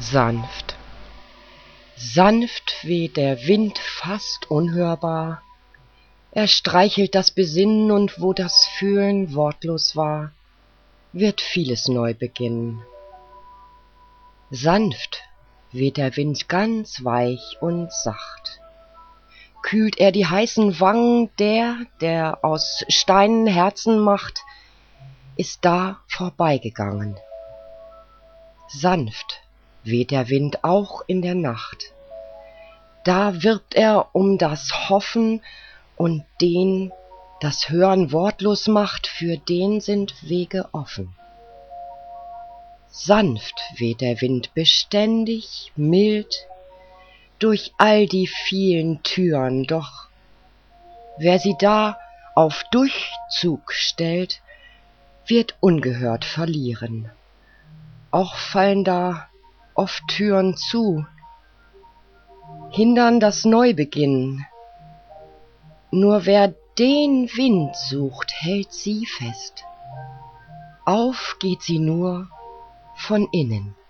Sanft, sanft weht der Wind fast unhörbar, er streichelt das Besinnen, und wo das Fühlen wortlos war, wird vieles neu beginnen. Sanft weht der Wind ganz weich und sacht, kühlt er die heißen Wangen, der aus Steinen Herzen macht, ist da vorbeigegangen. Sanft weht der Wind auch in der Nacht, da wirbt er um das Hoffen, und den das Hören wortlos macht, für den sind Wege offen. Sanft weht der Wind beständig, mild, durch all die vielen Türen, doch wer sie da auf Durchzug stellt, wird ungehört verlieren. Auch fallen da oft Türen zu, hindern das Neubeginnen. Nur wer den Wind sucht, hält sie fest. Auf geht sie nur von innen.